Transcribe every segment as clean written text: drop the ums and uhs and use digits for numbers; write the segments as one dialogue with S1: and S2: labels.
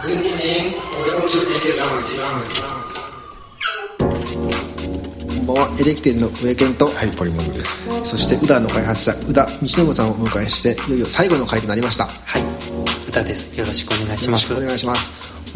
S1: Good evening. Welcome to Easy Lounge.
S2: こんばんは。エレキテルの上健と、
S3: はい、ポリモグです。
S2: そして宇田の開発者宇田道信さんをお迎えして、いよいよ最後の回となりました。
S4: はい、宇田です。よろしくお願いします。
S2: よろしくお願いします。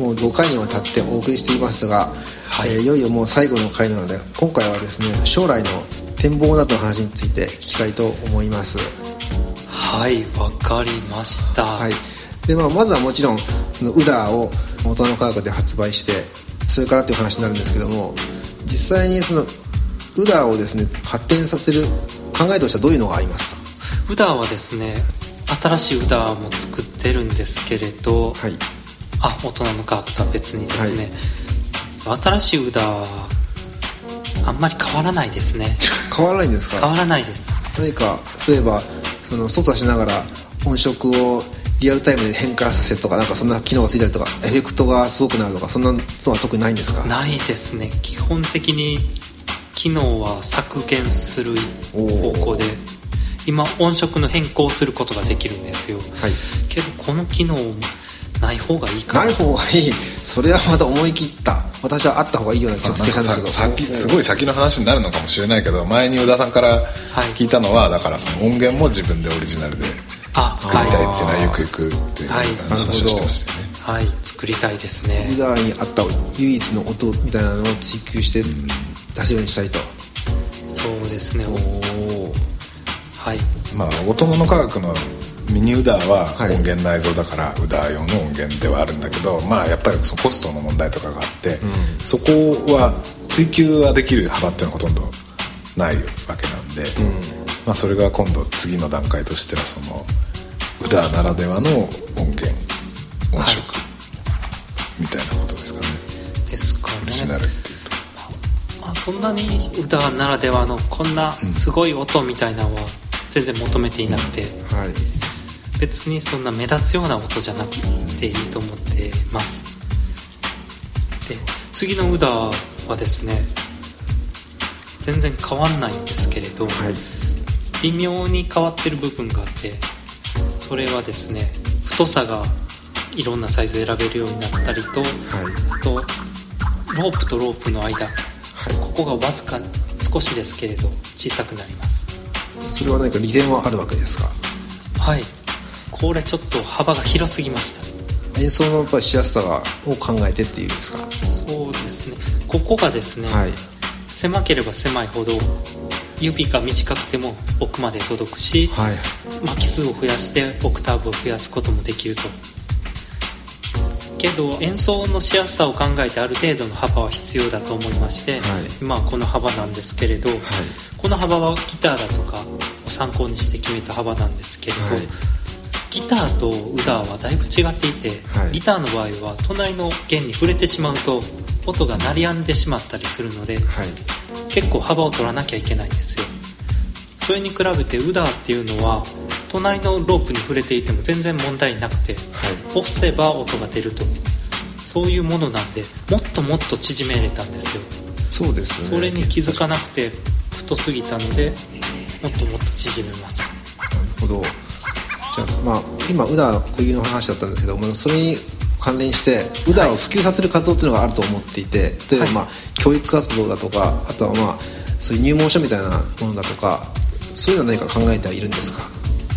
S2: もう5回にわたってお送りしていますが、
S4: はい、
S2: いよいよもう最後の回なので、今回はですね、将来の展望などの話について聞きたいと思います。
S4: はい、わかりました。
S2: はい。で、まずはもちろんその宇田を大人の科学で発売して、それからっていう話になるんですけども、実際にその宇田をですね発展させる考えとしてはどういうのがありますか？
S4: 宇田はですね、新しい宇田も作ってるんですけれど、
S2: はい、
S4: 大人の科学とは別にですね、はい、新しい宇田はあんまり変わらないですね。
S2: 変わらないんですか？
S4: 変わらないです。何
S2: か例えばその操作しながら音色をリアルタイムで変化させるとか、なんかそんな機能がついたりとか、エフェクトがすごくなるとか、そんなのは特にないんですか？
S4: ないですね。基本的に機能は削減する方向で、今音色の変更をすることができるんですよ、はい、けどこの機能ない方がいいかな。
S2: ない方がいい。それはまた思い切った。私はあった方がいいようなちょっと気がしたんですけど、
S3: すごい先の話になるのかもしれないけど、前に宇田さんから聞いたのは、だからその音源も自分でオリジナルで作りたいっていうのはゆくゆくっていう話をしてましたよね。
S4: はい、作りたいですね。
S2: 宇田にあった唯一の音みたいなのを追求して出せるようにしたいと。
S4: そうですね。はい。
S3: 大人の科学のミニ宇田は音源内蔵だから、宇田用の音源ではあるんだけど、やっぱりそのコストの問題とかがあって、そこは追求はできる幅っていうのはほとんどないわけなんで、それが今度次の段階としてはその宇田ならではの音源音色、みたいなことですかね。
S4: ですかね。
S3: オリジナルっていうと、
S4: そんなに宇田ならではのこんなすごい音みたいなのは全然求めていなくて、
S2: はい、
S4: 別にそんな目立つような音じゃなくていいと思ってます。で、次の宇田はですね、全然変わんないんですけれど、はい、微妙に変わってる部分があって、それはですね、太さがいろんなサイズ選べるようになったりと、あとロープとロープの間、ここがわずか少しですけれど小さくなります。
S2: それは何か利点はあるわけですか？
S4: はい、これちょっと幅が広すぎました。
S2: 演奏のやっぱりしやすさを考えてっていうんですか？
S4: そうですね。ここがですね、はい、狭ければ狭いほど指が短くても奥まで届くし、はい、巻き数を増やしてオクターブを増やすこともできると。けど演奏のしやすさを考えてある程度の幅は必要だと思いまして、はい、今はこの幅なんですけれど、はい、この幅はギターだとかを参考にして決めた幅なんですけれど、はい、ギターと宇田はだいぶ違っていて、はい、ギターの場合は隣の弦に触れてしまうと音が鳴り止んでしまったりするので、はい、結構幅を取らなきゃいけないんですよ。それに比べて宇田っていうのは隣のロープに触れていても全然問題なくて、はい、押せば音が出ると、そういうものなんで、もっともっと縮めれたんですよ。
S2: そうですね。
S4: それに気づかなくて太すぎたので、もっともっと縮めます。
S2: なるほど。じゃあ、今宇田固有の話だったんですけど、それに関連して宇田を普及させる活動っていうのがあると思っていて、例えば、教育活動だとか、あとはそういう入門書みたいなものだとか、そういうのは何か考えてはいるんですか？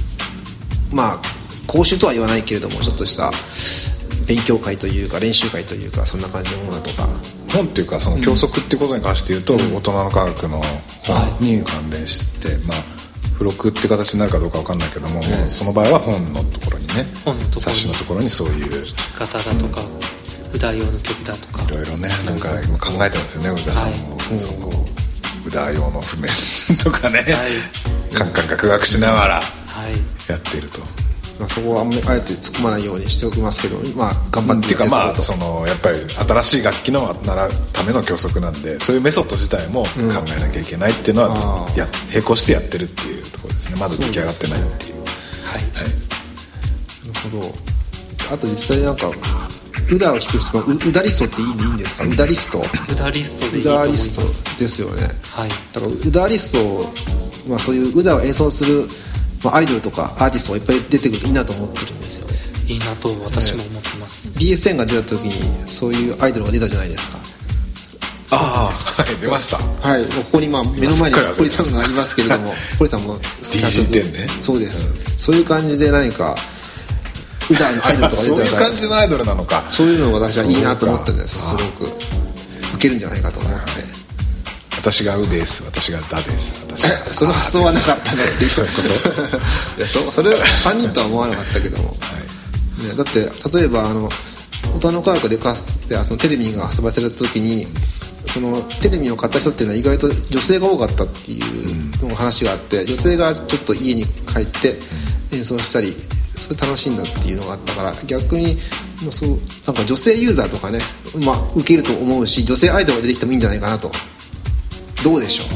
S2: 講習とは言わないけれども、ちょっとした勉強会というか練習会というか、そんな感じのものだとか、
S3: 本っていうかその教則ってことに関して言うと、大人の科学の本に関連して、付録って形になるかどうか分かんないけども、その場合は本のところにね、冊子のところにそういう
S4: 弾き方だとか宇田用の曲だとか
S3: いろいろね、なんか今考えてますよね、宇田さんも、その宇田用の譜面とかね、カンカンカクカクしながらやっていると、
S2: そこはあえて突っ込まないようにしておきますけど、頑張って
S3: っていうか、そのやっぱり新しい楽器の習うための教則なんで、そういうメソッド自体も考えなきゃいけないっていうのは、並行してやってるっていうところですね。まだ出来上がってないっていう。
S4: はい、
S2: なるほど。あと実際なんか宇田を弾く人は宇田リストっていいんですか？宇田リストでいいと思います。宇田リストですよね。
S4: はい。
S2: だから宇田リスト、そういう宇田を演奏するアイドルとかアーティストがいっぱい出てくるといいなと思ってるんですよね。
S4: いいなと私も思ってます。
S2: DS10 が出た時にそういうアイドルが出たじゃないですか。
S3: ああ、はい、出ました。
S2: はい、ここに目の前に堀さんがありますけれども堀さんも
S3: DG10 ね。
S2: そうです、そういう感じで何か宇田のアイドルとか出たら
S3: そういう感じのアイドルなのか。
S2: そういうのが私はいいなと思ったんですよ。すごくウケるんじゃないかと思って、
S3: 私が「う」です、私が「だ」です、私が
S2: その発想はなかったねって
S3: そういうこと
S2: いやそれは3人とは思わなかったけども、はいね、だって例えば大人科学でかつてそのテレビが発売された時にそのテレビを買った人っていうのは意外と女性が多かったっていうの話があって、女性がちょっと家に帰って演奏したりそれ楽しんだっていうのがあったから、逆にそうなんか女性ユーザーとかね、受けると思うし、女性アイドルが出てきてもいいんじゃないかなと。どうでしょう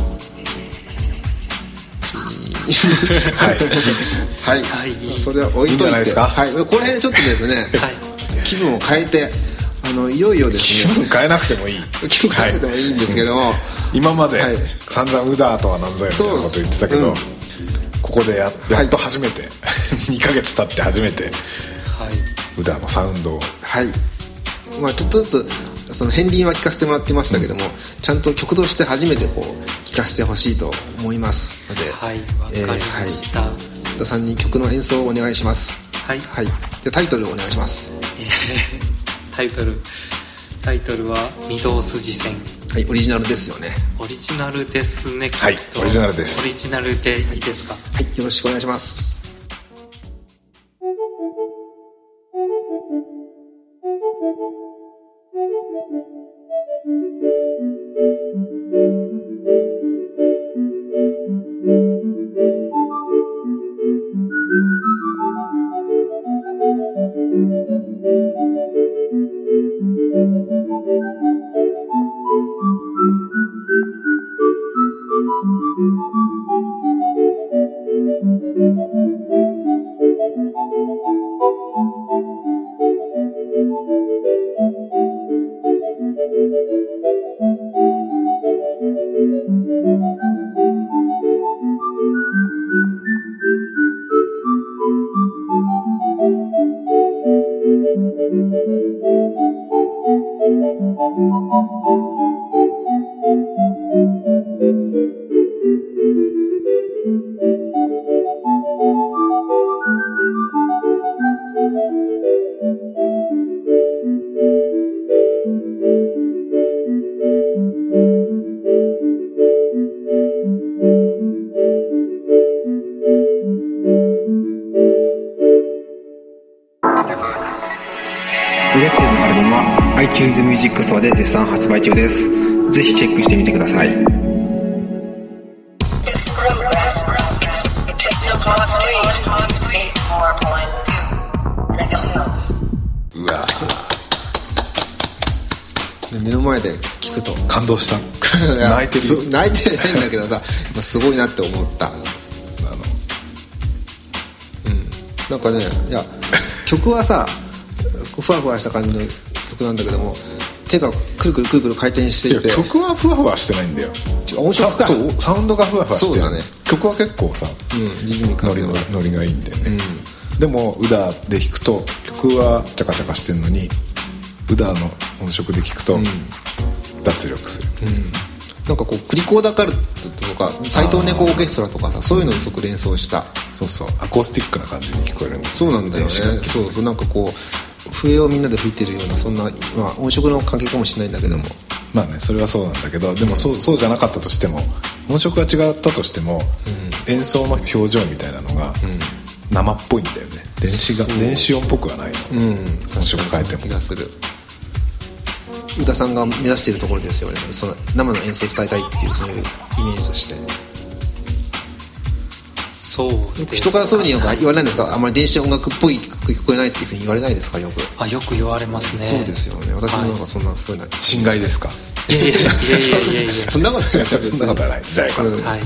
S2: はいはい、はい、それは置いといていいんじゃないですか。はい、この辺でちょっとですね、はい、気分を変えていよいよです
S3: ね、気分変えなくてもいい
S2: 気分変えなくてもいいんですけども、
S3: 今まで散々ウダーとは何ぞやみたいなこと言ってたけど、ここでやっと初めて、2ヶ月経って初めて、ウダーのサウンドを、
S2: はい、ちょっとずつその片鱗は聞かせてもらってましたけども、ちゃんと曲として初めて聞かせてほしいと思いますので、
S4: はい、わかりました。
S2: 宇田さんに曲の演奏をお願いします。はい、はい、でタイトルをお願いします。
S4: タイトルは御堂筋線。
S2: はい、オリジナルですよね。
S4: オリジナルですね。
S3: はい、オリジナルです。
S4: オリジナルでいいですか。
S2: はい、よろしくお願いします。iTunes Music Store で絶賛発売中です。ぜひチェックしてみてください。
S3: うわ
S2: 目の前で聞くと
S3: 感動した泣いてる
S2: 泣いてないんだけどさすごいなって思ったなんかね、いや曲はさふわふわした感じの曲なんだけども、手がくるくるくるくる回転していて、
S3: いや曲はふわふわしてないんだよ。
S2: 音色か、
S3: そうサウンドがふわふわしてる。そうだね。曲は結構さ、
S2: リズミカルな
S3: ノリがいいんだよね。でもウダで弾くと曲はチャカチャカしてるのに、ウダの音色で聴くと脱力する。
S2: なんかクリコーダーカルトとか斎藤猫オーケストラとかさ、そういうのにすごく連想した。
S3: そうそう、アコースティックな感じに聞こえるんだ。
S2: そうなんだよね。そうそう、なんか笛をみんなで吹いてるような、そんな、音色の関係かもしれないんだけども、
S3: まあね、それはそうなんだけど、でもそうじゃなかったとしても、音色が違ったとしても、演奏の表情みたいなのが生っぽいんだよね。電子音っぽくはないの。音色変えても
S2: 気がする。宇田さんが目指しているところですよね。その生の演奏を伝えたいっていう、そういうイメージとして。
S4: そうです。
S2: 人からそういうふうに言われないんですか。あんまり電子音楽っぽい曲聞こえないっていうふうに言われないですか。よく
S4: 言われますね。
S2: そうですよね。私もなんかそんなふうな、
S3: 侵害ですか。
S4: いや
S2: そんなことない。
S3: そんなことはない。じゃあよかった。
S2: はい。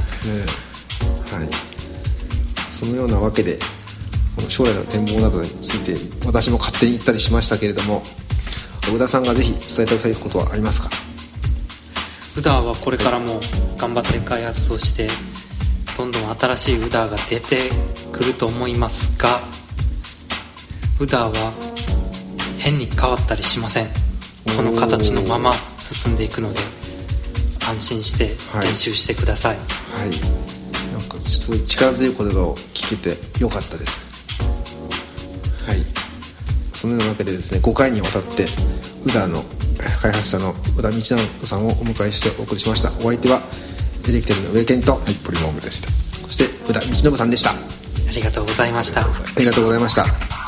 S2: そのようなわけで、この将来の展望などについて私も勝手に言ったりしましたけれども、宇田さんがぜひ伝えておきたいことはありますか。
S4: 宇田はこれからも頑張って開発をして、どんどん新しい宇田が出てくると思いますが、宇田は変に変わったりしません。この形のまま進んでいくので安心して練習してください。
S2: はい、なんかすごい力強い言葉を聞けてよかったです。はい、そのようなわけでですね、5回にわたってUDAの開発者の宇田道直さんをお迎えしてお送りしました。お相手はディレクターの上健と、
S3: ポリモーグでした。
S2: そして宇田道信さんでした。
S4: ありがとうございました。
S2: ありがとうございました。